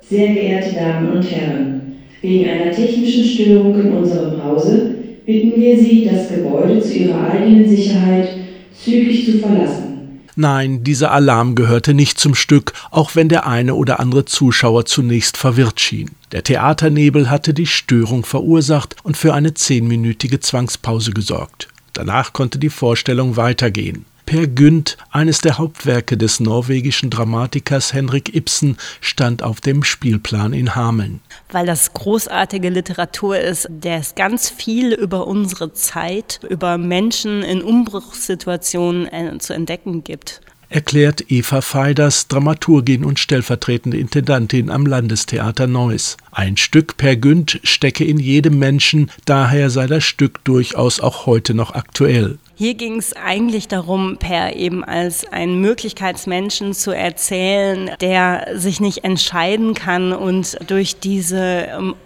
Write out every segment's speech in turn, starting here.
Sehr geehrte Damen und Herren, wegen einer technischen Störung in unserem Hause bitten wir Sie, das Gebäude zu Ihrer eigenen Sicherheit zügig zu verlassen. Nein, dieser Alarm gehörte nicht zum Stück, auch wenn der eine oder andere Zuschauer zunächst verwirrt schien. Der Theaternebel hatte die Störung verursacht und für eine 10-minütige Zwangspause gesorgt. Danach konnte die Vorstellung weitergehen. Peer Gynt, eines der Hauptwerke des norwegischen Dramatikers Henrik Ibsen, stand auf dem Spielplan in Hameln. Weil das großartige Literatur ist, der es ganz viel über unsere Zeit, über Menschen in Umbruchssituationen zu entdecken gibt. Erklärt Eva Feiders, Dramaturgin und stellvertretende Intendantin am Landestheater Neuss. Ein Stück Peer Gynt stecke in jedem Menschen, daher sei das Stück durchaus auch heute noch aktuell. Hier ging es eigentlich darum, Per eben als einen Möglichkeitsmenschen zu erzählen, der sich nicht entscheiden kann und durch diese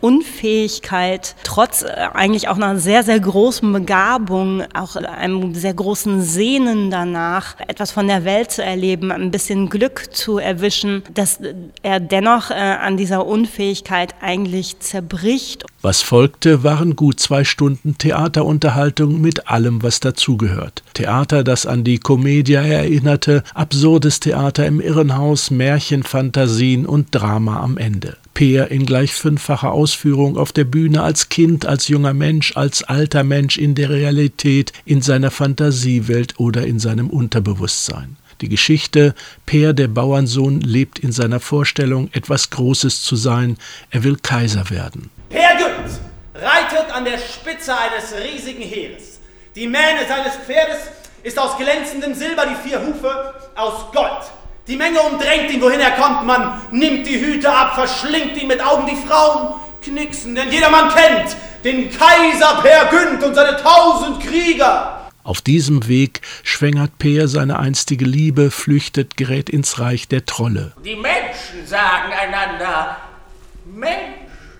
Unfähigkeit, trotz eigentlich auch einer sehr, sehr großen Begabung, auch einem sehr großen Sehnen danach, etwas von der Welt zu erleben, ein bisschen Glück zu erwischen, dass er dennoch an dieser Unfähigkeit eigentlich zerbricht. Was folgte, waren gut 2 Stunden Theaterunterhaltung mit allem, was dazugehört. Theater, das an die Commedia erinnerte, absurdes Theater im Irrenhaus, Märchenfantasien und Drama am Ende. Peer in gleich 5-facher Ausführung auf der Bühne als Kind, als junger Mensch, als alter Mensch in der Realität, in seiner Fantasiewelt oder in seinem Unterbewusstsein. Die Geschichte, Peer, der Bauernsohn, lebt in seiner Vorstellung, etwas Großes zu sein. Er will Kaiser werden. Peer Gynt reitet an der Spitze eines riesigen Heeres. Die Mähne seines Pferdes ist aus glänzendem Silber, die 4 Hufe aus Gold. Die Menge umdrängt ihn, wohin er kommt. Man nimmt die Hüte ab, verschlingt ihn mit Augen. Die Frauen knixen, denn jedermann kennt den Kaiser Peer Gynt und seine 1000 Krieger. Auf diesem Weg schwängert Peer seine einstige Liebe, flüchtet, gerät ins Reich der Trolle. Die Menschen sagen einander, Mensch,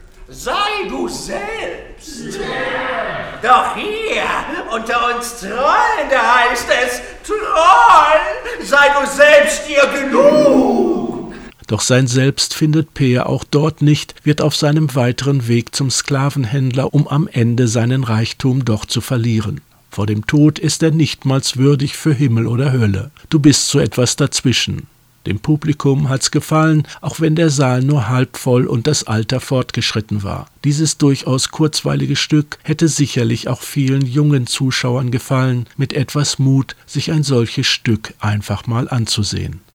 sei du selbst. Doch hier, unter uns Trollen, da heißt es, Troll, sei du selbst dir genug. Doch sein Selbst findet Peer auch dort nicht, wird auf seinem weiteren Weg zum Sklavenhändler, um am Ende seinen Reichtum doch zu verlieren. Vor dem Tod ist er nichtmals würdig für Himmel oder Hölle. Du bist so etwas dazwischen. Dem Publikum hat's gefallen, auch wenn der Saal nur halb voll und das Alter fortgeschritten war. Dieses durchaus kurzweilige Stück hätte sicherlich auch vielen jungen Zuschauern gefallen, mit etwas Mut, sich ein solches Stück einfach mal anzusehen.